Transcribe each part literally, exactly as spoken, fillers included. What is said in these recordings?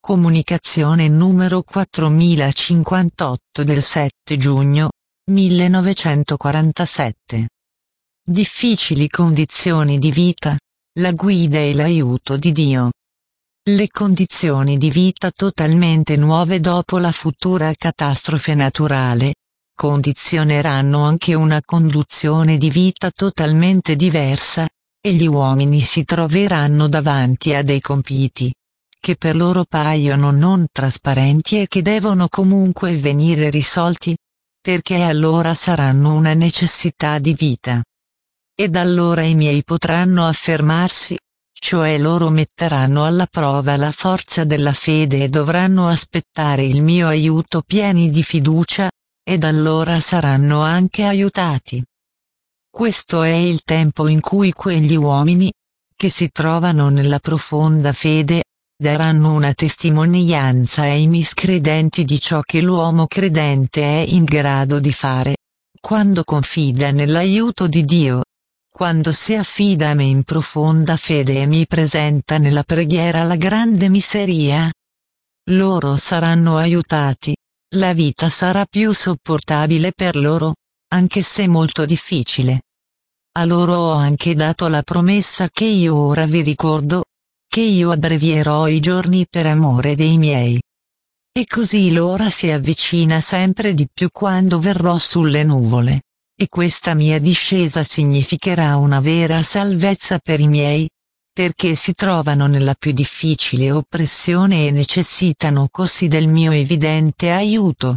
Comunicazione numero quattromilacinquantotto del sette giugno millenovecentoquarantasette. Difficili condizioni di vita, la guida e l'aiuto di Dio. Le condizioni di vita totalmente nuove dopo la futura catastrofe naturale condizioneranno anche una conduzione di vita totalmente diversa, e gli uomini si troveranno davanti a dei compiti che per loro paiono non trasparenti e che devono comunque venire risolti, perché allora saranno una necessità di vita. Ed allora i miei potranno affermarsi, cioè loro metteranno alla prova la forza della fede e dovranno aspettare il mio aiuto pieni di fiducia, ed allora saranno anche aiutati. Questo è il tempo in cui quegli uomini, che si trovano nella profonda fede, daranno una testimonianza ai miscredenti di ciò che l'uomo credente è in grado di fare, quando confida nell'aiuto di Dio, quando si affida a me in profonda fede e mi presenta nella preghiera la grande miseria. Loro saranno aiutati, la vita sarà più sopportabile per loro, anche se molto difficile. A loro ho anche dato la promessa che io ora vi ricordo, che io abbrevierò i giorni per amore dei miei. E così l'ora si avvicina sempre di più quando verrò sulle nuvole, e questa mia discesa significherà una vera salvezza per i miei, perché si trovano nella più difficile oppressione e necessitano così del mio evidente aiuto.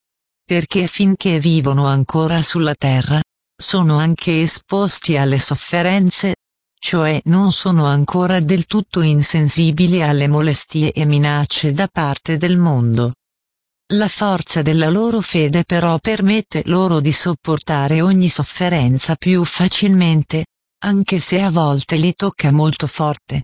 Perché finché vivono ancora sulla terra, sono anche esposti alle sofferenze, cioè non sono ancora del tutto insensibili alle molestie e minacce da parte del mondo. La forza della loro fede però permette loro di sopportare ogni sofferenza più facilmente, anche se a volte li tocca molto forte.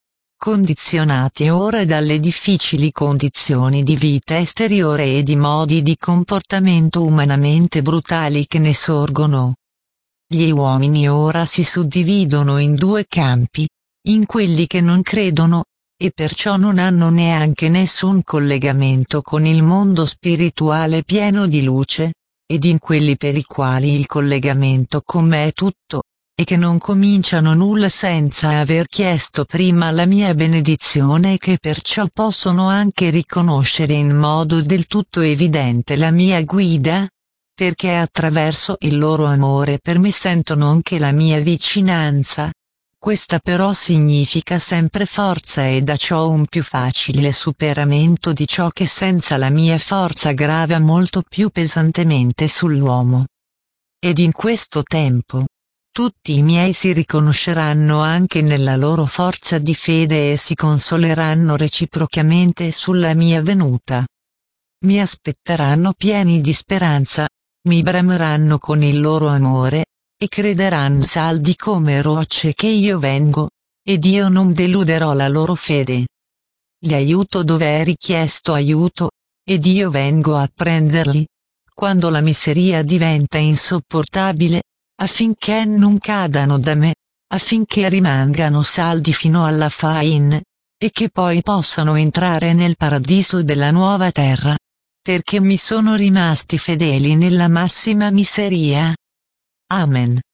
Condizionati ora dalle difficili condizioni di vita esteriore e di modi di comportamento umanamente brutali che ne sorgono, gli uomini ora si suddividono in due campi, in quelli che non credono, e perciò non hanno neanche nessun collegamento con il mondo spirituale pieno di luce, ed in quelli per i quali il collegamento con me è tutto, e che non cominciano nulla senza aver chiesto prima la mia benedizione e che perciò possono anche riconoscere in modo del tutto evidente la mia guida, perché attraverso il loro amore per me sentono anche la mia vicinanza. Questa però significa sempre forza e da ciò un più facile superamento di ciò che senza la mia forza grava molto più pesantemente sull'uomo. Ed in questo tempo, tutti i miei si riconosceranno anche nella loro forza di fede e si consoleranno reciprocamente sulla mia venuta. Mi aspetteranno pieni di speranza, mi brameranno con il loro amore, e crederanno saldi come rocce che io vengo, ed io non deluderò la loro fede. Li aiuto dove è richiesto aiuto, ed io vengo a prenderli, quando la miseria diventa insopportabile, affinché non cadano da me, affinché rimangano saldi fino alla fine, e che poi possano entrare nel paradiso della nuova terra, perché mi sono rimasti fedeli nella massima miseria. Amen.